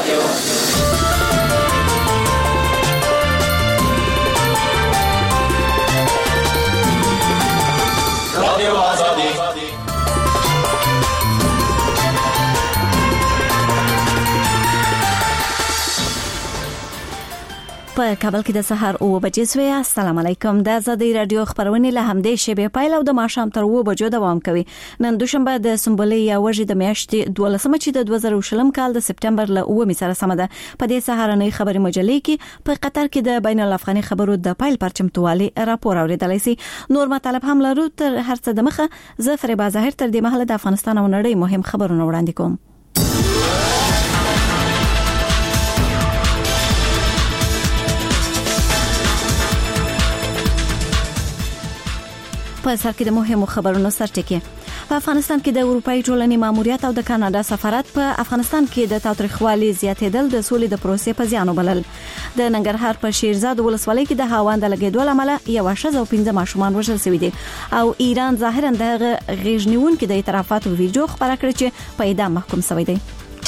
رادیو آزادی. په کابل کې د سحر 9 بجې سوی. السلام علیکم. د آزادۍ رادیو خبرونه له همدې شبي پایل او د ماښام تر 9 بجو دوام کوي. نن دوشنبه د سمبولې یا وژې د میاشتې 12 چې د 2020 کال د سپټمبر له 9 سره سم ده. په دې سهارنۍ خبري مجلې کې په قطر کې د بین الافغاني خبرو د پایل پرچمتوالي راپور اوریدلای شي. نور مطالب هم لرو. تر هر څه د مخه زه فریبا ظاهر تر دې مهاله د افغانستان او نړۍ مهم خبرونه وړاندې کوم. په سر کې د مهمو خبرونو سرټکی. په افغانستان کې د اروپאי ټولنې ماموریت او د کاناډا سفارت په افغانستان کې د تاوتریخوالي زیاتېدل د سولې د پروسې په زیان وبلل. د ننګرهار په شیرزاد ولسوالۍ کې د هاوند لګیدو لامل یو شذ او 15 ماشومان وژل شوي دي او ایران ظاهرا د غیژنیون کې د اعترافاتو ویډیو خبره کړې چې په اعدام محکوم شوی دی.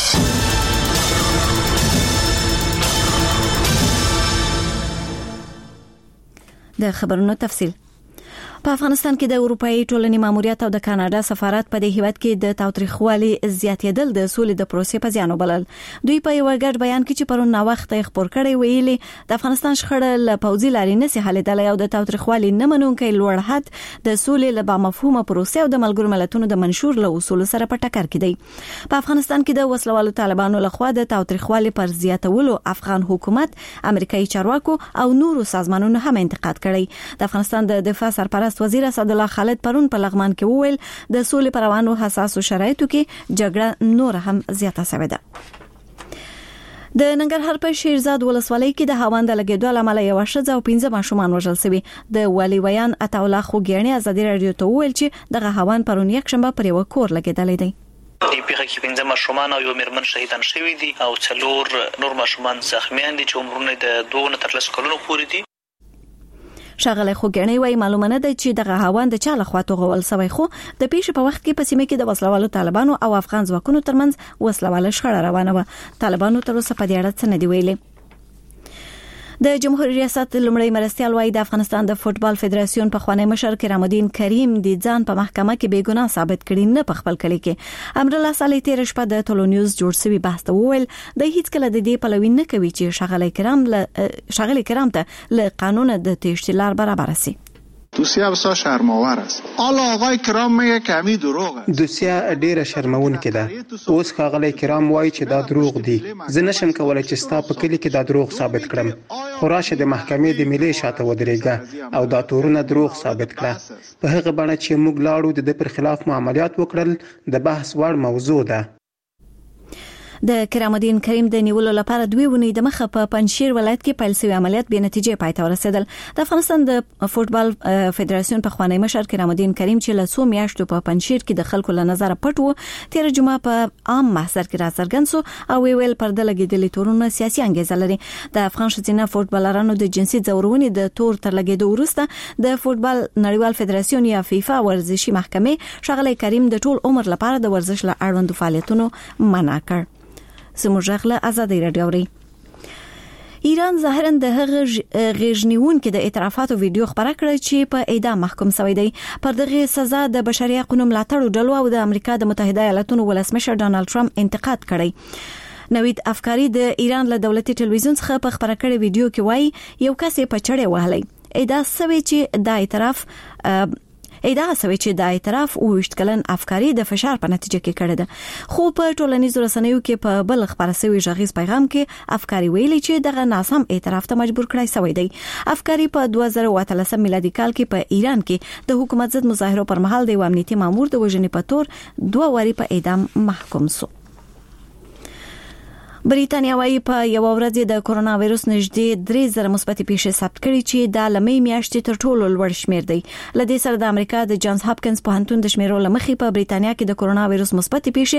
د خبرونو تفصیل. په افغانستان کې د اروپאי ټولنې ماموریت او د کاناډا سفارت په دې هیواد کې د تاوتریخوالي زیاتېدل د سولې د پروسې په زیان وبلل. دوی په یو ګډ بیان کې چې پرون نا وخت خبر کړي ویلي د افغانستان شخړه له پوځي لارې نه سي حلېدل او د تاوتریخوالي نه منونکي لوړ حد د سولې له بامفهومه پروسې او د ملګرو ملتونو د منشور له اصول سره په ټکر کې دی. په افغانستان کې د وسلوالو طالبانو لخوا د تاوتریخوالي پر زیاتولو افغان حکومت، امریکایي چارواکو او نورو سازمانونو هم انتقاد کړی. د افغانستان د دفاع سرپرست وزیر اسد الله خالد پرون په لغمان کې وویل د سولې پر روانو حساسو شرایطو کې جګړه نور هم زیاته شوې ده. د ننګرهار په شیرزاد ولسوالۍ کې د هاوند لګیدو لامل یو شذ او 15 ماشومان وژل شوي. د والي ویان عطاالله خوګیانی آزادۍ رادیو ته وویل چې دغه هاوند پرون یک شنبه پر یو کور لګیدلې دی. دی پیغه کې 15 ماشومان او یو میرمن شهیدان شوي دي او 4 نور ماشومان زخمیان دي چې عمرونه د 2 نه تر 10 کلونو پورې دي. شغله خوګنی وای معلومه نه ده چې دغه هاوند د چا لخوا توغول سوی، خو د پیښې په وخت کې په سیمه کې د وسلوالو طالبانو او افغان ځواکونو ترمنځ وسلواله شخړه روانه و. طالبانو تر اوسه په دې اړه څه نه دی ویلي. د جمهوریت ریاست لومړی مرستیال وای د افغانستان د فوتبال فدراسیون په خوانی مشر کرام الدین کریم د ځان په محکمه کې بیګناه ثابت کړي نه په خپل کلی کې. امر الله صالح تیر شپه د ټولو نیوز جوړ شوی بحث ته وویل د هیڅ کله د دې پلوي نه کوي چې شغله کرام ته له قانون د تشتیلار برابر سي. دوسیه بسیار شرم‌آور است. حالا آقای کرام میگه که همین دروغ است. دوسیه ډیره شرمونکې ده. اوس ښاغلی کرام وایي چې دا دروغ دي. زه نشم کولای چې ستا په کلی کې دا دروغ ثابت کړم. خو راشه د محکمې د ملي شاته ودرېږه او دا تورونه دروغ ثابت کړه. په هغه بڼه چې موږ لاړو د پر خلاف معاملات وکړل د بحث وړ موضوع ده. د کرام الدین کریم د نیولو لپاره 2 ونې د مخه په پنځشیر ولایت کې پیل شوی عملیات به نتیجې پای ته ورسېدل. د افغانستان د فوتبال فدراسیون په خوانی مشر کرام الدین کریم چې له 100 میاشتو په پنځشیر کې د خلکو له نظر پټ و، تیر جمعه په عام محضر کې راڅرګند شو او ویل پرده لګیدلې تورونه سیاسي انګیزه لري. د افغان ښځینه فوتبالرانو د جنسي ځورونې د تور تر لګیدو وروسته د فوتبال نړیوال فدراسیون یا فیفا ورزشي محکمې شغله کریم د ټول عمر لپاره د ورزش له اړوندو فعالیتونو منع کړ. سموږغله آزادۍ رادیو ری. ایران ظاهرا د هغه غیژنیون کې د اعترافاتو ویډیو خبره کړې چې په اعدام محکوم شوی دی. پر دغه سزا د بشري حقوقو ملاتړو ډلو او د امریکا د متحده ایالاتونو ولسمشر ډانلډ ټرمپ انتقاد کړی. نوید افکاری د ایران له دولتي ټلویزیون څخه په خبره کړې ویډیو کې وایي یو کس په چړې وهلی. ادعا شوی چې د اعتراف او وشتکلن افکاری د فشار په نتیجه کې کړی ده. خو په ټولنیزو رسنیو کې په بل خبره شوی ژغیز پیغام کې افکاری ویلي چې دغه ناسم اعتراف ته مجبور کړی شوی دی. افکاری په 2013 میلادي کال کې په ایران کې د حکومت ضد مظاهرو پر مهال د امنیتي مامور د وژنې په تور 2 واري په اعدام محکوم شو. بریټانیا وايي په یو ورځ د کورونا وایروس نږدې 3000 مثبت پیښې ثبت کړي چې د لمې میاشتې تر ټولو لوړ شمیر دی. لدې سره د امریکا د جانز هاپکینز پوهنتون د شمیرو لمخې په بریټانیا کې د کورونا وایروس مثبت پیښې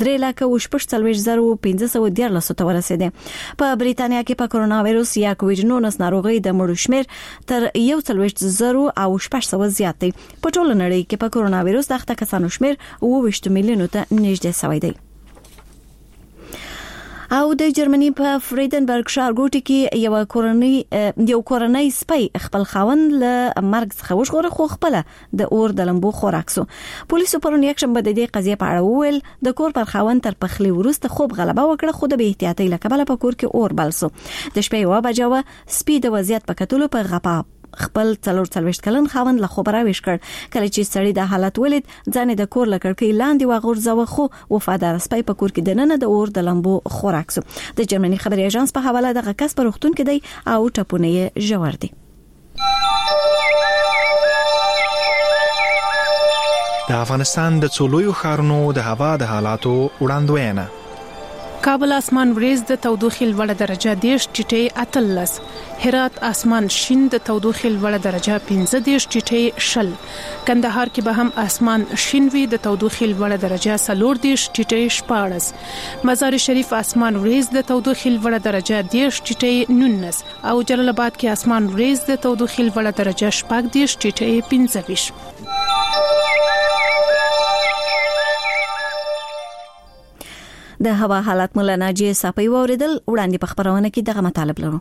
3,45,513 ته ورسېده. په بریټانیا کې په کورونا وایروس یا کووډ-19 ناروغي د مړو شمیر تر 1,000 زیات دی. په ټوله نړۍ کې په کورونا وایروس د اخته کسانو شمیر 20 میلیونو ته نږدې شوی دی. او د جرمني په فریدنبرګ ښارګوټي کې یو کورنۍ سپی خپل خاوند له مرګ څخه وژغوره خو خپل د اور د لمبو خوراک سو. پولیسو پرون یکشنبه د دې قضیه په اړه وویل د کور پر خاوند تر پخلی وروسته خوب غلبه وکړه خو د بې احتیاطۍ له کبله په کور کې اور بل سو. د شپې 1 بجې سپی د وضعیت په کتلو په غپا خپل 44 کلن خاوند له خوب راويش کړ. کله چې سړی د حالت ولید ځان د کور لکړکۍ لاندې وغورځاوه خو وفادار سپی په کور کې دننه د اور د لمبو خوراک سو. د جرمني خبري اژانس په حواله دغه کس په روغتون کې دی او ټپونه یې ژور دي. د افغانستان د څولویو ښارونو د هوا د حالاتو وړاندوینه. کابل اسمان وریځ د تودوخې لوړه درجه 10 ټیټه اتلس، هرات اسمان شین د تودوخې لوړه درجه 15 ټیټه شل، کندهار کې به هم اسمان شین وي د تودوخې لوړه درجه 14 ټیټه 14، مزار شریف اسمان وریځ د تودوخې لوړه درجه 10 ټیټه 19 او جلال آباد کې اسمان وریځ د تودوخې لوړه درجه 14 ټیټه 25. د هوا حالات مولا ناجیه صافی ووریدل. وړاندې په خبرونه کې دغه مطالب لرو.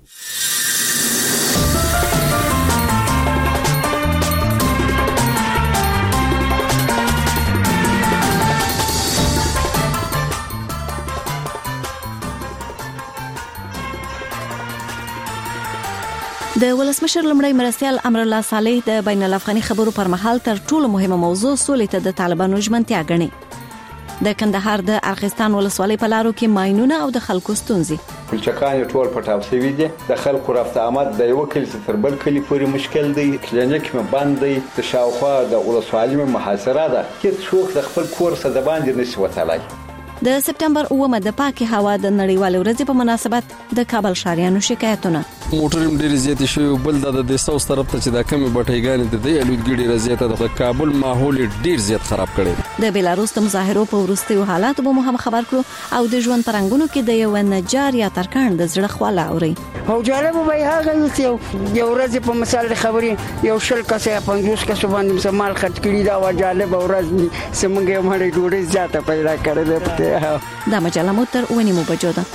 د ولسمشر لمړی مرستیال امرالله صالح د بین الافغاني خبرو پر مهال تر ټولو مهمه موضوع سولې ته د طالبانو ژمنتیا ګڼي. د کندهار د ارغستان ولسوالۍ په لارو کې ماينونه او د خلکو ستونزې. پلچکان ټول پټاو شوی دي، د خلکو رافته آمد د یو کلی تر بل کلی پورې مشکل دی، کلینیک مې بند دی، د شاوخوا د ولسوالۍ مې محاصره ده چې څوک د خپل کور څخه د باندې نشي وتلای. د سپتمبر 9 د پاکي هوا د نړیوال ورځې په مناسبت د کابل ښاریانو شکایتونه. موټریم ډېر زیات شوی، بل د ساوث طرف ته چې د کمی بټایګانې د الودګړي رضایت د کابل ماحول ډېر زیات خراب کړي. د بیلاروس د مظاهرو په وروستیو حالاتو به هم خبر کړو او د ژوند پرنګونو کې د یو نجار یا ترکان د زړه خواله اوري. او جالب به هغه یو ورځ په مثال خبرې یو شل کسه 50 کسه باندې سمال خرج کړي دا و جالب ورځ سمګه مړې ډوډۍ زیاته پیدا کړې ده. دا مجله مو تر 9 بجو ده.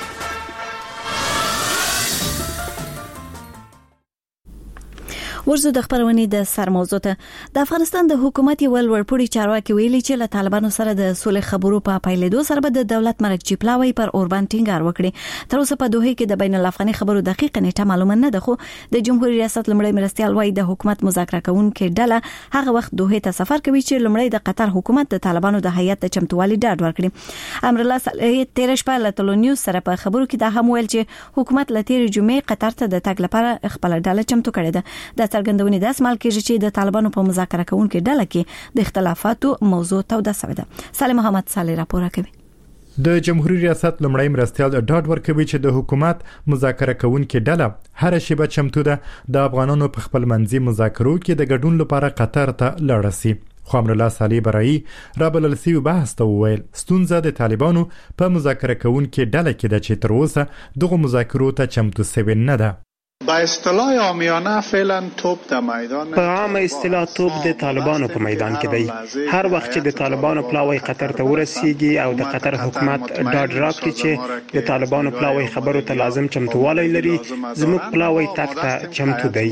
ورزو د خبرونې د سر موضوع ته. د افغانستان د حکومت یو ولورپوړي چارواکي ویلي چې له طالبانو سره د سولې خبرو په پیلېدو سره به د دولت مرکزی پلاوی پر اوربان ټینګار وکړي. تر اوسه په دوحه کې د بین الافغاني خبرو دقیق نیټه معلومه نه ده، خو د جمهوریت ریاست لمړی مرستیال وايي د حکومت مذاکره کوونکې ډله هغه وخت دوحه ته سفر کوي چې لمړی د قطر حکومت د طالبانو د هیئت د چمتووالي ډاډ ورکړي. امرالله صالح 13 شپه له تلونیوز سره په خبرو کې دا هم ویل چې حکومت له تیر جمعې قطر ته د تګ لپاره خپل ډله چمتو کړې ده. د څرګندونې د اسمال کېږي چې د طالبانو په مذاکره کوونکې ډله کې د اختلافاتو موضوع توده شوې ده. سالم محمد صالح راپور کوي. د جمهوریت ریاست لمړی مرستیال ډاډ ورکوي چې د حکومت مذاکره کوونکې ډله هر شیبه چمتو ده د افغانانو په خپل منځي مذاکرو کې د ګډون لپاره قطر ته لاړ شي. خو امرالله صالح برایی رابلل سی بحث ته وویل ستونزه د طالبانو په مذاکره کوونکې ډله کې ده چې تر اوسه دغه مذاکرو ته چمتو شوی نه ده. با اصطلاح عامیانه فعلا توپ د میدان په عامه اصطلاح توپ د طالبانو په میدان کې دی. هر وخت چې د طالبانو پلاوی قطر ته ورسیږي او د قطر حکومت ډاډ راکړي چې د طالبانو پلاوی خبرو ته لازم چمتووالی لري، زموږ پلاوی تک ته چمتو دی.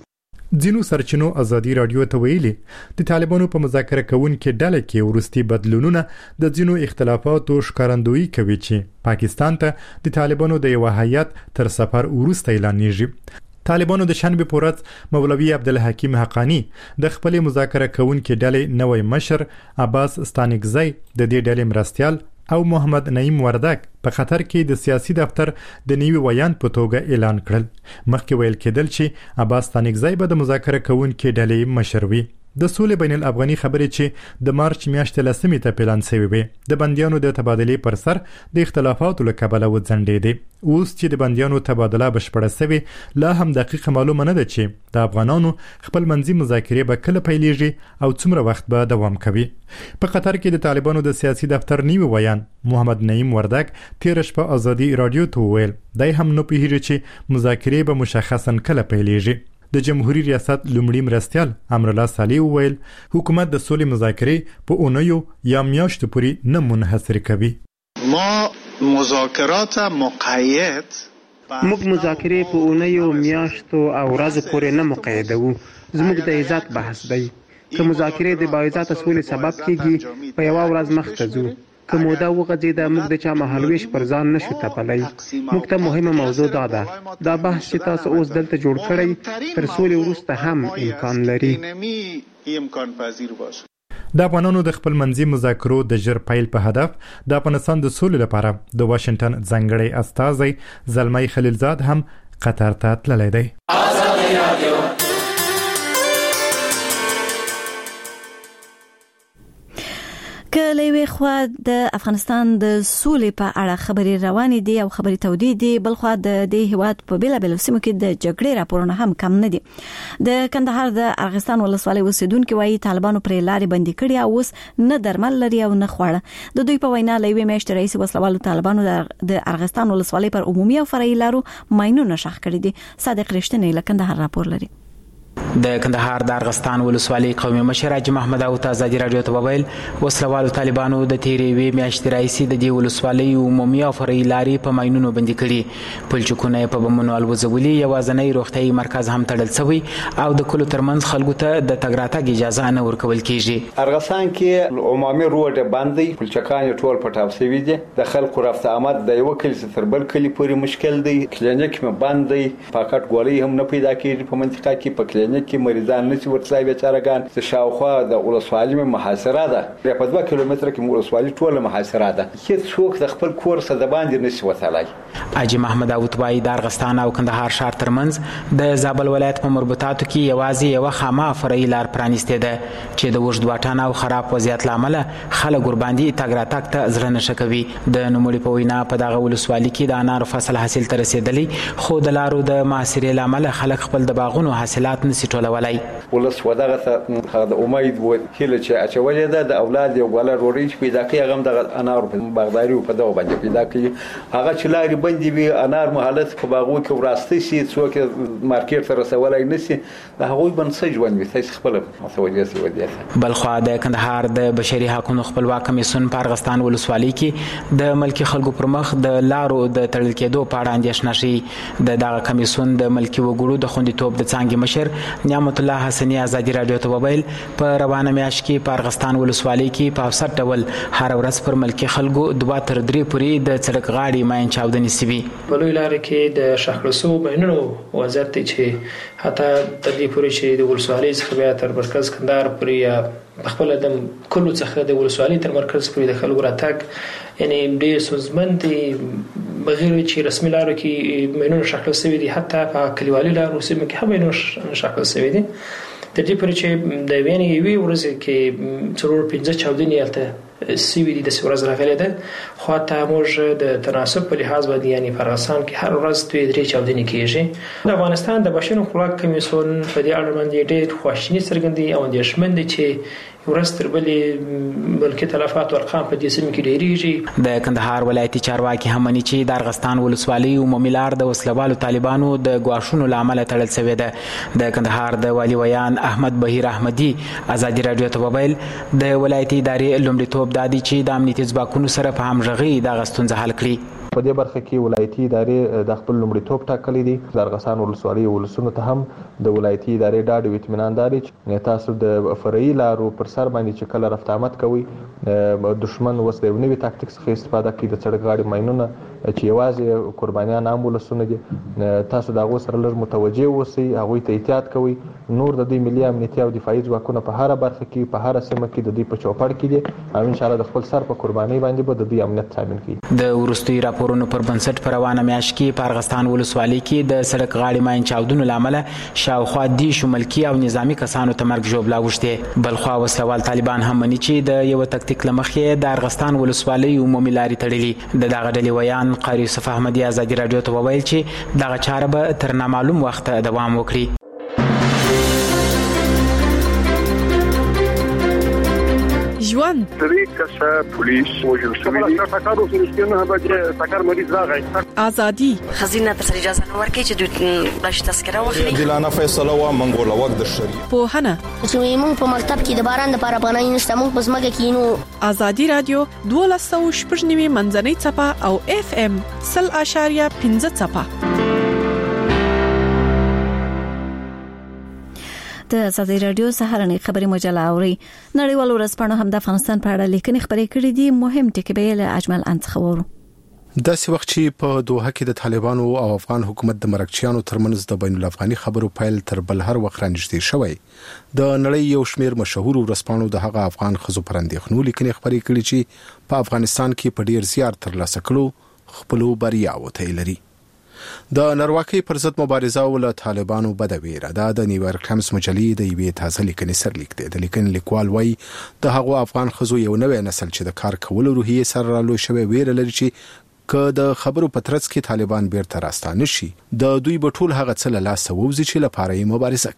ځینو سرچینو ازادي رادیو ته ویلي د طالبانو په مذاکره کوونکې ډله کې ورستي بدلونونه د ځینو اختلافاتو ښکارندویي کوي چې پاکستان ته د طالبانو د یو هیئت تر سفر وروسته اعلانېږي. طالبانو د شنبه په ورځ مولوي عبدالحکیم حقانی د خپل مذاکره کوونکې ډلې نوې مشر عباس ستانکزی د دې ډلې مرستیال او محمد نعیم وردک په خطر کې د سیاسي دفتر د نیوي ویان په توګه اعلان کړل. مخکې ویل کېدل چې عباس ستانکزی به د مذاکره کوونکې ډلې مشر وي. د سولې بین الافغاني خبرې چې د مارچ میاشتې لسمې ته پلان شوی وي د بندیانو د تبادلې پر سر د اختلافاتو له کبله وځنډېدې. اوس چې د بندیانو تبادله بشپړه شوې لا هم دقیق معلومه نه ده چې د افغانانو خپل منځي مذاکرې به کله پیلېږي او څومره وخت به دوام کوي. په قطر کې د طالبانو د سیاسي دفتر نیوي ویان محمد نعیم وردک 13 شپه ازادي رادیو ته ویل دای هم نه پیږي چې مذاکرې به مشخصا کله پیلېږي. د جمهوریت ریاست لومړي مرستیال امرالله صالح ویل حکومت د سولې مذاکرې په اونیو یا میاشتو پورې نه منحصر کوي. ما مذاکرات مقید موږ مذاکرې په اونیو میاشتو او ورځو پورې نه مقیدوو. زموږ د عزت بحث دی. که مذاکرې د باعزته سولې سبب کیږي په یوه ورځ مخته ځو. که موده وغځېده موږ د چا مهالویش پر ځان نشو تپلی. موږ ته مهمه موضوع دا بحث چې تاسو اوس دلته جوړ کړی تر سولې وروسته هم امکان لري. د افغانانو د خپل منځي مذاکرو د ژر پیل په هدف د افغانستان د سولې لپاره د واشنگټن ځانګړی استازی زلمی خلیلزاد هم قطر ته تللی دی. که لوي خو د افغانستان د سولې په اړه خبري روانې دي او خبري تودې دي، بل خو د دې هیواد په بیلابل سیمو کې د جګړې راپورونه هم کم نه دي. د کندهار د ارغستان ولسوالۍ اوسیدونکو وايي طالبانو پر لارې بندي کړي او اوس نه درمل لري او نه خواړه. د دوی په وینا لوي میاشتې رئیس وسلوالو طالبانو د ارغستان ولسوالۍ پر عمومي او فرعي لارو ماینونه شخ کړي دي. صادق رښتینی له کندهار راپور لري. د کندهار د ارغستان ولسوالۍ قومي مشر حاجي محمد او ازادي رادیو ته وویل وسلوالو طالبانو د تیرې وی میاشتې راځي د دې ولسوالۍ عمومي او فرعي لارې په ماینونو بندي کړي. پلچکونه په بمونو الوزولي، یوازنۍ روغتيایي مرکز هم تړل شوی او د کلو ترمنځ خلکو ته د تګ راتګ اجازه نه ورکول کیږي. ارغستان کې عمومي روډ باندې پلچکان ټول پټاو شوی دي. د خلکو رفت آمد د یو کلی تر بل کلی پورې مشکل دی. کلینیک مې بند دی. پاکټ ګولۍ هم نه پیدا کیږي په منطقه کې. په کلینیک کې مریضان نشي ورتلای بیچارهګان. د شاوخوا د ولسوالۍ محاصره ده. په 2 کیلومتره کې ولسوالۍ ټول محاصره ده. هیڅ څوک د خپل کور څخه د باندې نشي وتلای. حاجي محمد اوتبای د ارغستان او کندهار شهر ترمنځ د زابل ولایت په مربوطاتو کې یوازې یو خامه فرعي لار پرانیستې ده چې د وژد واټن او خراب وضعیت لامل خلک ور باندې تګ راتګ ته زړه نشه کوي. د نوموړي په وینا په دغه ولسوالۍ کې د انارو فصل حاصل ته رسیدلی، خو د لارو د محاصرې لامل خلک خپل د باغونو حاصلات نشي ټولولای. ولس ودغه د امید و هله چې اچولې ده د اولاد یو غلا روړی چې پیدا کوي هغه د انارو په باغداري او په دغه باندې پیدا کوي. هغه چې لارې بندي وي انار مهالت په باغو کې وراسته شي څوک مارکیټ ته رسولای نشي. د هغوی بنسټ ژوند وي تاسو خپل مسولیت ودیته. بل خو د کندهار د بشري حقوقو خپلواک کمیسیون په ارغستان ولسوالۍ کې د ملکی خلکو پر مخ د لارو د تړل کېدو په اړه اندېښنه شي. د دغه کمیسیون د ملکی وګړو د خوندیتوب د څانګې مشر نعمت الله حسنی ازادي رادیو ته وویل په روانه میاشت کې په ارغستان ولسوالۍ کې په اوسط ډول هر ورځ پر ملکی خلکو 2 تر 3 پورې د سړک غاړې ماین چاودنې سوي. په لوی لارې کې د شخړسو ماینونو وضعیت دی چې حتی تر دې پورې چې د ولسوالۍ څخه بیا تر مرکز کندهار پورې یا په خپل د کلو څخه د ولسوالۍ تر مرکز پورې د خلکو راتګ یعنی ډېر ستونزمن دی. بغیر چې رسمي لارو کې ماینونه شخړل شوي دي، حتی په کلیوالي لارو سیمو کې هم ماینونه شخړل شوي دي. تر دې پورې چې د یوې ورځې کې 4-5 چاودنې هلته سوي دي. د ورځ راغلې ده، خو حتی موږ د تناسب په لحاظ باندې یعنی په ارغستان کې هر ورځ 2-3 چاودنې کېږي. د افغانستان د بشري حقوقو کمیسیون په دې اړه باندې ډېر خواشیني څرګندوي او اندېښمن دي چې ورځ تر بلې ملکي تلفات او ارقام په دې سیمه کې ډېریږي. د کندهار ولایتي چارواکي هم مني چې د ارغستان ولسوالۍ عمومي لار د وسلوالو طالبانو د ګواښونو لامل تړل شوې ده. د کندهار د والي ویان احمد بهیر احمدي ازادي رادیو ته وویل د ولایتي ادارې لومړیتوب دا دی چې د امنیتي ځواکونو سره په همغږي دغه ستونزه حل کړي. په دې برخه کې ولایتي ادارې د خپل لومړیتوب ټاکلي دي. د ارغستان ولسوالۍ ولسونو ته هم د ولایتي ادارې ډاډ او اطمینان داري چې تاسو د فرعي لارو پر سر باندې چې کله رفت آمد کوي دشمن وس د نوې تاکتیک څخه استفاده کوي. د سړک غاړې ماینونه چې یوازې قربانیان هم ولسونه دي، تاسو د هغو سره لږ متوجه اوسئ، هغوی ته احتیاط کوئ. نور د دوی ملي امنیتي او دفاعي ځواکونه په هره برخه کې په هره سیمه کې د دوی په چوپړ کې دي او انشاءالله د خپل سر په قربانۍ باندې به د دوی امنیت تضمین کړي. د وروستي راپورونو پر بنسټ په روانه میاشت کې په ارغستان ولسوالۍ کې د سړک غاړې ماین چاودنو لامل شاوخوا 10 ملکي او نظامی کسانو ته مرګ ژوبلا اوښتې. بلخوا وسلوال طالبان هم مني چې د یو تکتیک لمخې د ارغستان ولسوالۍ عمومي لارې تړلي. د دغه ډلې ویان قاری یوسف احمدي ازادي رادیو ته وویل چې دغه چاره به تر نامعلوم وخت دوام وکړي. ژوند 3 کسه پولیس وژل شوی دي ټاکارو سره به ټاکار مریض راغی ازادي خزینه تر اجازه نه ورکړي چې دوی باش تذکره واخلي دلانه فیصله و منګول وخت د شریعت په هنه چې موږ په مکتب کې د باران لپاره پناه نشته موږ په زمګه کې نو ازادي رادیو 12.9 منځنۍ چپه او FM 0.15 چپه د ازادي رادیو سهارنی خبري مجله اوري نړیوال ورځپاڼو هم د افغانستان په اړه لیکنې خبرې کړې دي مهم ټکي به له اجمل انتخابورو د سی وخت چې په دوحه کې د طالبانو او افغان حکومت د مرکچیانو ترمنځ د بین الافغاني خبرو پیل تر بل هر وخت رانجدي شوی د نړۍ یو شمیر مشهور ورځپاڼو د هغه افغان خزو پرندېخنو لیکنې خبرې کړې چې په افغانستان کې په ډیر زیات تر لاسه کړو خپل بریا وته لري د نارواکي پر ضد مبارزه ول طالبانو بدویره د نیویارک ټایمز مجلې د یوې تازه لیکنې سر لیک دی د لیکنې لیکوال وایي د هغه افغان خزو یو نوې نسل چې د کار کولو روحیه سره رالوي شوی ویره لري چې که د خبرو په ترڅ کې طالبان بیرته راستانه شي د دوی بټول هغه څه له لاسه ووزي چې لپاره یې مبارزه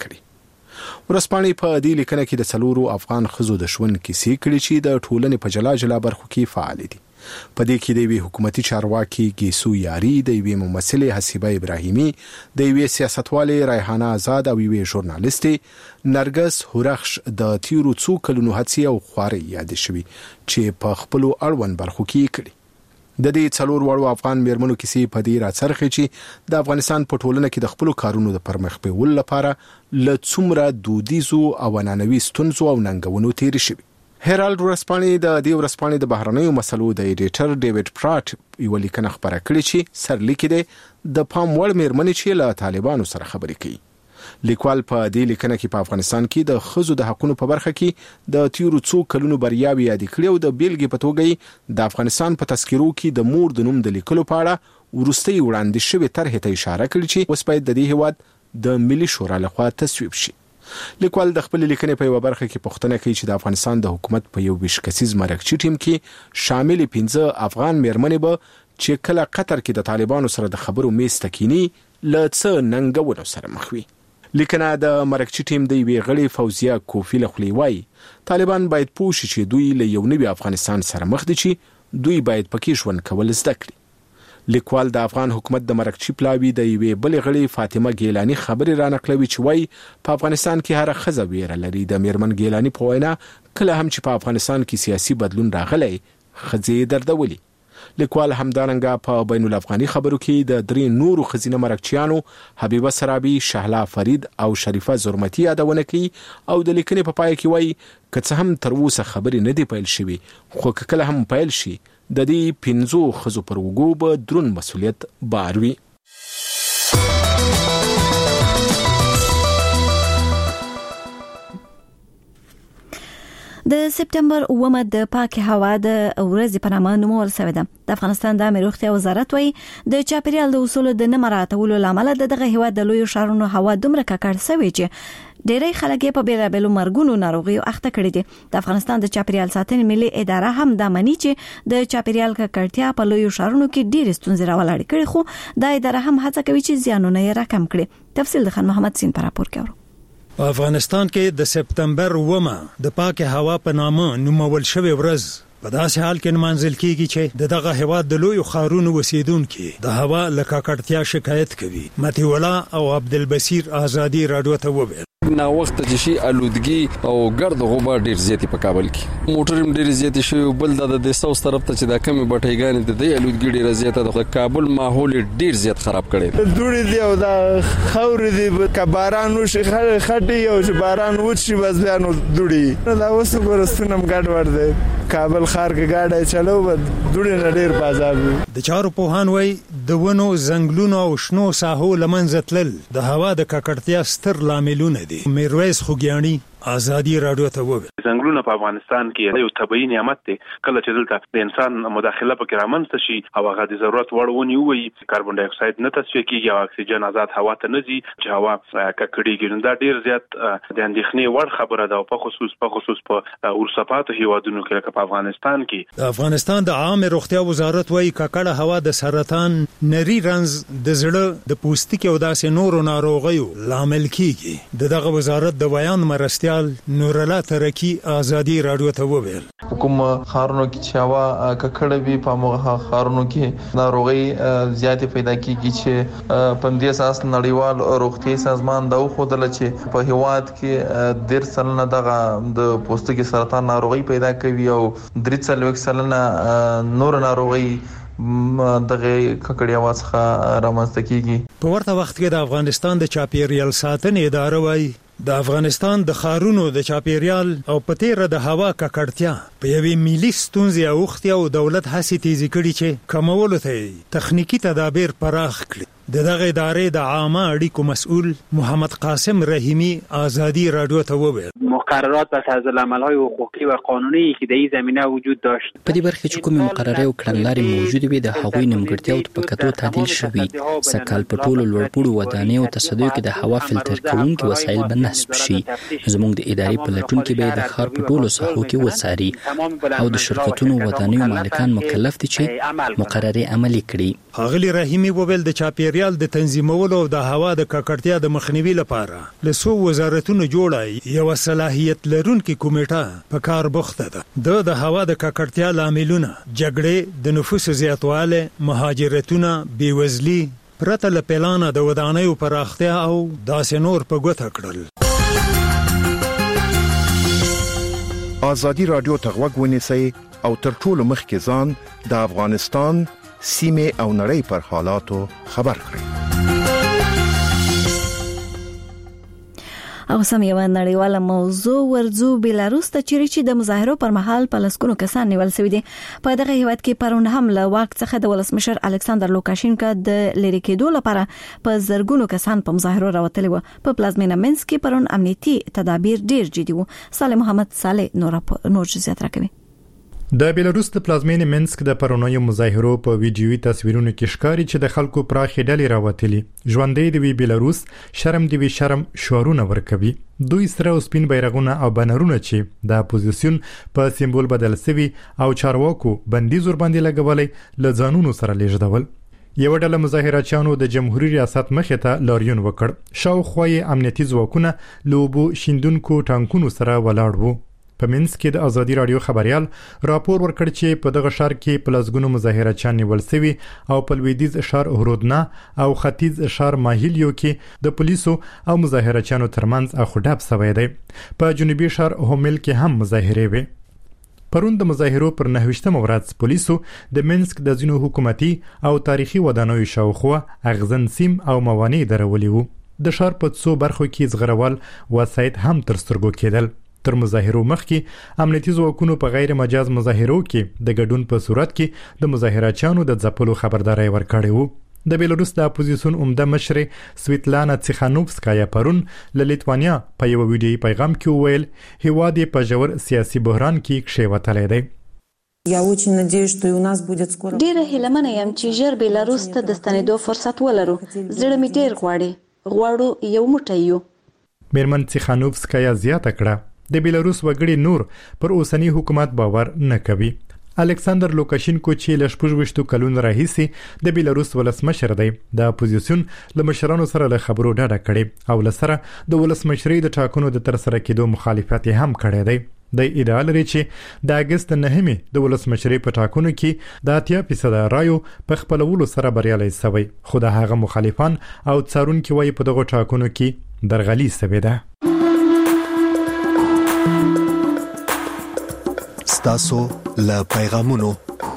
کړي ورسپانې په دې لیکنه کې د څلورو افغان خزو د ژوند کیسې کړي چې د ټولنې په جلا جلا برخو کې فعال دي په دې کې د وی حکومتي چارواکي ګیسو یاري د وی ممثله حسیبه ابراهیمی د وی سیاستواله ریحانه آزاد او وی ژورنالیستي نرګس هورخش د تیرو څو کلونو هڅې او خواري یاد شوي چې په خپل اړوند برخو کې کړي د دې څلور وړو افغان میرمنو کیسې په دې راڅرخي چې د افغانستان په ټولنه کې د خپل کارونو د پرمخ بیول لپاره ل څومره دودیزو او نننوي ستونزو او ننګونو تیر شوي هرالد ورسپانې د دې ورسپانې د بهرنیو مسلو د ایډیټر ډیوډ پراټ یو لیکنه خبره کړې چې سرلیک دی د پام وړ میرمنې چې له طالبانو سره خبرې کوي لیکوال په دې لیکنه کې په افغانستان کې د خزو د حقوقو په برخه کې د تیرو څو کلونو بریاوي یاد کړې او د بیلګې په توګه د افغانستان په تذکرو کې د مور د نوم د لیکلو په اړه ورستي وړاندې شوی طرحه ته اشاره کړې چې اوس باید د دې هواد د ملي شورا لخوا تصویب شي لیکوال د خپل لیکنې په یو برخه کې پوښتنه کوي چې د افغانستان د حکومت په یو بشکسیز مرکچی ټیم کې شامل 15 افغان میرمنې به چې کله قطر کې د طالبانو سره د خبرو میز تکینی ل څه ننګونو سره مخ وي لیکنه د مرکچی ټیم د وی غړي فوزیه کوفی لخلی وای طالبان باید پوه شي چې دوی له یو نوي افغانستان سره مخ دي چې دوی باید پکې ژوند کول زده کړي لیکوال د افغان حکومت د مرکچی پلاوی د یوې بل غړي فاطمه ګیلانی خبري را نقلوي چې وای په افغانستان کې هر خزه ویره لري د میرمن ګیلانی په وینا کله هم چې په افغانستان کې سیاسي بدلون راغلی خزې دردولي لیکوال همدارنګه په بین الافغاني خبرو کې د درې نورو خزینه مرکچیانو حبیبه سرابي شهلا فرید او شریفه زرمتی یادونه کوي او د لیکنې په پای کې وای که هم تر اوسه خبرې نه دی پیل شوی خو کله هم پیل شي د دې 15 خزو پر وګو به درون مسولیت باروي د سپتمبر 9 د پاکه هوا د ورځې په نامه نومول شوې ده د افغانستان د روغتیا وزارت وایي د چاپیریال د اصولو د نه مراعاتولو لامل دغه هوا د لوی شهرونو هوا دومره ککړ شوې چې ډېری خلک په بیلابېلو مرګونو ناروغیو اخته کړي دي د افغانستان د چاپیریال ساتنې ملي اداره هم د منی چې د چاپیریال ککړتیا په لوی شهرونو کې ډېر ستونزې راولاړې کړي خو د اداره هم هڅه کوي چې زیانونه یې راکم کړي تفصیل د خان محمد سین پر راپور کوي په افغانستان کې د سپتمبر 9 د پاکه هوا په نامه نومول شوی ورځ په داسې حال کې نمانځل کیږي چې دغه هوا د لوی خارونو وسیدونکو د هوا لکاکړتیا شکایت کوي متي ولا او عبدالبصیر ازادي رادیو ته وویل نا وخت چې شي الودګي او ګرد غبار ډیر زیاتی په کابل کې موټرم ډیر زیاتی شي بل د ساوث طرف ته چې دا کمی بټایګان د الودګي ډیر زیاته د کابل ماحول ډیر زیات خراب کړي دوړي دی او دا خور دی کباران وشي خټي او چې باران وشي بس بیا نو دوړي دا اوس ورستونم ګډ ور دی کابل خار کې گاډي چلو دوړي ډیر بازار د چارو په هان وای د ونو زنګلونو او شنو ساحو لمنځ تلل د هوا د ککړتیا ستر لاملونه دي میرویس خوګیانی ازادي رادیو ته وویل ځنګلونه په افغانستان کې یو طبيعي نعمت دی کله چې دلته د انسان مداخله پکې رامنځته شي او هغه د ضرورت وړ ونی وي کاربن ډای اکساید نه تصفیه کیږي او اکسیجن آزاد هوا ته نه ځي چې هوا ککړېږي دا ډیر زیات د اندېښنې وړ خبره ده په خصوص په ورسپاتو هیوادونو کې لکه په افغانستان کې د افغانستان د عامه روغتیا وزارت وايي ککړه هوا د سرطان نری رنز د زړه د پوستکي او داسې نورو ناروغیو لامل کیږي دغه وزارت د بیان مرستیا چاپیریال نور الله ترکی ازادي رادیو ته وویل کوم خارونو کې چې هوا ککړه وي په موږ خارونو کې ناروغي زیاتې پیدا کیږي چې په دې اساس نړیوال روغتي سازمان دا خودل چې په هیواد کې 10% دغه د پوستکي سرطان ناروغي پیدا کوي او 3% نور ناروغي دغه ککړې आवाज ښه رامنځته کیږي په ورته وخت کې د افغانستان د چاپیریال ساتنې اداره وايي د افغانستان د خارونو د چاپیریال او پتیره د هوا ککړتیا په یوې ملي ستونزې اوختي او دولت هڅې تیزی کړي چې کمولو ته تخنیکی تدابیر پراخ کړي دغه ادارې د عامه اړیکو مسؤل محمد قاسم رحیمی ازادي رادیو ته وویل مقررات و سازالعمل‌های حقوقی و قانونی که در این زمینه وجود داشت په دې برخه کې کومه مقرره او کړنلارې موجود وي د هغوی نیمګړتیاو په کتو تعدیل شوی سکهال په ټولو لوړپوړو ودانیو او تصدیو کې د هوا فلټر کوونکي وسایل به نصب شي زموږ د ادارې په لټون کې به د ښار په ټولو ساحو کې وڅاري او د شرکتونو ودانیو مالکان مکلف دي چې مقررې عملي کړي اغلی رحیمی وویل د چاپیریال د تنظیمولو او د هوا د ککړتیا د مخنیوي لپاره له څو وزارتونو جوړه یو صلاحیت لرونکي کمیټه په کار بوخته ده د هوا د ککړتیا لاملونه جګړې د نفوس زیاتواله مهاجرتونه بیوزلي پرته له پلان د ودانیو پراختیا او داسې نور په ګوته کړل ازادي رادیو ته غوږ ونیسئ او تر ټولو مخکې ځان د افغانستان سیمه او نړۍ پر حالاتو خبر کړئ او سم یو نړیواله موضوع ورځو بیلاروس ته چې د مظاهرو پر مهال په لسګونو کسان نیول شوی دي په دغه هیواد کې پرون هم له واک څخه د ولسمشر الکساندر لوکاشینکا د لری کېدو لپاره په زرګونو کسان په مظاهرو راوتلي وو په پلازمینه منسک کې پرون امنیتي تدابیر ډیر جدي وو صالح محمد صالح نور زیات راکوي د بیلاروس د پلازمینې منسک د پرونیو مظاهرو په ویډیوي تصویرونو کې ښکاري چې د خلکو پراخې ډلې راوتلي ژوندۍ دی بیلاروس شرم دی شرم شعارونه ورکوي دوی سره او سپین بیرغونه او بنرونه چې د اپوزیسیون په سیمبول بدل شوی او چارواکو بندیز ور باندې لګولې لځانونو سره لیږدول یو ډله مظاهرچیانو د جمهوریت ریاست مخې ته لاریون وکړ شاوخوا یې امنیتي ځواکونه لوبو شیندونکو ټانکونو سره ولاړ وو په منسک کې د ازادي رادیو خبريال راپور ورکړ چې په دغه ښار کې پلازګونو مظاهرچیان نیول شوي او په لویدیز ښار هرودنا او ختیځ ښار ماهیلیو کې د پولیسو او مظاهرچیانو ترمنځ اخوډاب شوی دی په جنوبي ښار هومل کې هم مظاهرې وې پرون د مظاهرو پر 9مه ورځ پولیسو د منسک د ځینو حکومتي او تاریخي ودانیو شاوخوا اغزن سیم او موانع درولي وو د ښار په څو برخو کې زغروال وسایت هم تر سترګو کېدل تر مظاهرو مخکې امنیتي ځواکونو په غیر مجاز مظاهرو کې د ګډون په صورت کې د مظاهرچیانو د ځپلو خبرداري ورکړې وو د بیلاروس د اپوزیسیون عمده مشر سویتلانا تسخانوفسکایا پرون له لیتوانیا په یو ویډیوي پیغام کې وویل هیواد په ژور سیاسي بحران کې کښېوتلی دی ډیره هیلمنه یم چې ژر بیلاروس ته د ستنېدو فرصت ولرو زړه می ډیر غواړي یو موټی یو میرمن تسخانوفسکایا زیاته کړه د بیلاروس وګړي نور پر اوسنی حکومت باور نه کوي الکساندر لوکاشینکو چې له 26 کلونو راهیسې د بیلاروس ولسمشر دی د اپوزیسیون له مشرانو سره له خبرو ډډه کړې او لسره د ولسمشرۍ د ټاکنو د تر سره کېدو مخالفت هم کړی دی د ادعا لري چې د اگست 9مې د ولسمشرۍ په ټاکنو کې د 80% رایو په خپلولو سره بریالي شوی خو د هغه مخالفان او څارونکو وايي په دغه ټاکنو کې درغلي شوې ده ستاسو له پیغامونو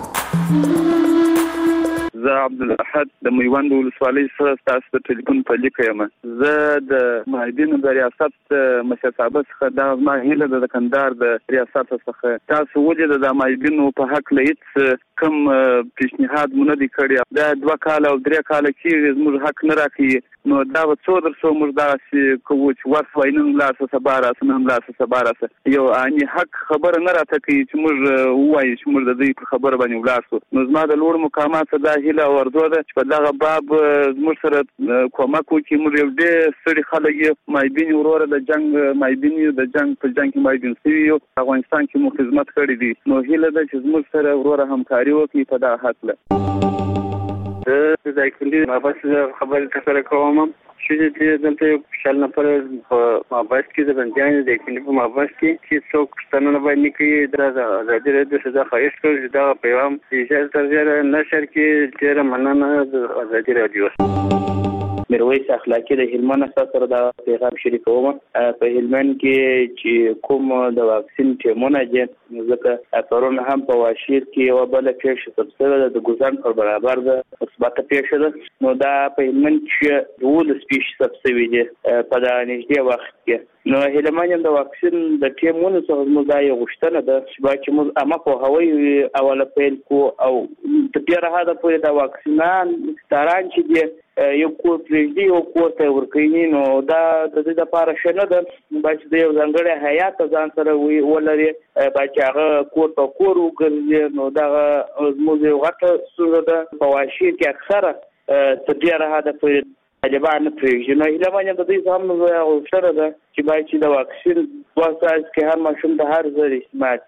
زه عبدالاحد د میوند ولسوالۍ سره تاسو ته ټلیفون په لیکه یم زه د مهدین د ریاست مشر صاحب څخه د ما هیله د کندهار د ریاست څخه تاسو ولې د مهدین په حق لید کم پیشنهاد مونږ دي کړی دا 2 کال او 3 کال کې موږ حق نه راکې نو دا څو درسو موږ دا چې کوچ ورسوینن لاسه سباره سنن لاسه سباره یو اني حق خبر نه راته کوي چې موږ وایي چې موږ د دې خبر باندې ولاسو نو زما د لوړ مقامات دا هیله ورته ده چې په دغه باب موږ سره کومک وکړي موږ یو ډېر ستړي خلک مایبین وروره د جنگ مایبین د جنگ په جنگ کې مایبین سوي افغانستان کې مو خدمت کړې دي نو هیله ده چې موږ سره وروره همکاري وکړي په دا حق له د ځکه ما بس خبرې سره کوم چې دلته شل نفر په مابس کې د بندیان د کینې په مابس کې څوک ستنه باندې کې درازه ازادي رادیو صدا خواهش کوي دا پیغام چې تر ډیره نشر کې ډیره مننه د ازادي رادیو میرویس اخلاقی د هلمند سره دا پیغام شریکوم په هلمند کې چې کوم د واکسین ټیمونه دي ځکه پرون هم په واشیر کې یو بل پیښه تبصره د ګوزان پر برابر د مثبت پیښه ده نو دا په هلمند کې ډول سپیش تبصوي دي په دا نږدې وخت کې نو هلمند د واکسین د ټیمونو څخه موږ دا یو غوښتنه ده چې موږ اما په هوایي اوله پیل کو او د ډیره هدا په دا واکسینان ستاران چې دي یو کور پرېږدي او کور ته ورکوي نو دا د دې لپاره ښه نه ده باید د یو ځانګړي هیات ځان سره ولري باید هغه کور ته کور وګرځي نو دا زموږ یو غټه ستونزه ده په واشیر کې اکثره تر ډیره حده پورې طالبان نه پرېږدي نو هیله باندې د دې هم غوښتنه ده چې باید چې د واکسین واسطه کې هر ماشوم د هر ځای استعمال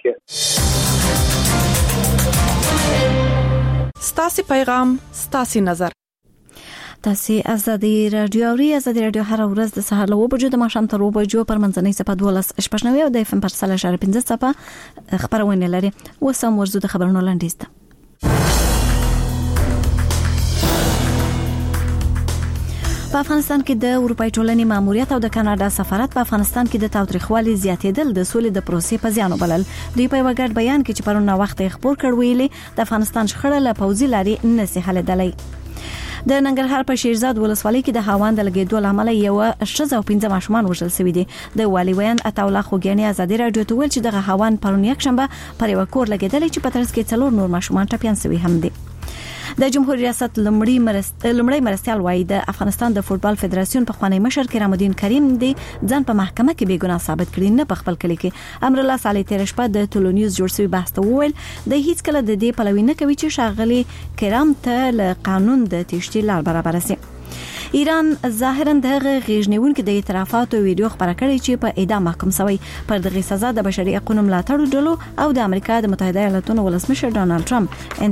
کړي ستاسو پیغام ستاسو نظر تاسو ازادي رادیو هر ورځ د سهار له 9 بجو د ماښام تر 2 بجو پر منځنۍ صفه 12 او د FM پر 3.15 صفه خبرونه لري وسم ورزو د خبرونو لاندې ده په افغانستان کې د اروپای ټولنې ماموریت او د کاناډا سفارت په افغانستان کې د تاوتریخوالي زیاتېدل د سولې د پروسې په زیان وبلل دوی په وګړ بیان کې چې پرونه وخت خبر کړ ویلي د افغانستان شخړه له پوځي لاري نسي حلېدلې د ننګرهار په شیرزاد ولسوالۍ کې د هاوند لګیدو لامل یو شذ او 15 ماشومان وژل شوی دي د والي ویان عطاوله خوګیانی ازادي رادیو ته ویل چې د هاوند پرون یک شنبه پر یو کور لګیدل چې په ترڅ کې څلور نور ماشومان ټپيان شوی هم دي د جمهوریت ریاست لمړی مرستيال وایي د افغانستان د فوتبال فدراسیون په خوانی مشر کرام الدین کریم دی ځان په محکمه کې بیګناه ثابت کړي نه په خپل کلی کې امر الله صالح تیر شپه د ټولنیوز جوړ شوی بحث ته وویل د هیڅ کله د دې پلوي نه کوي چې شاغلي کرام ته له قانون د تشکیل لار برابر شي ایران ظاهرا دغه غیژنیونکو د اعترافاتو ویډیو خبره کړې چې په اعدام محکوم شوی پر دغه سزا د بشري حقوقو ملاتړ ډلو او د امریکا د متحده ایالاتونو ولسمشر ډونالد ټرمپ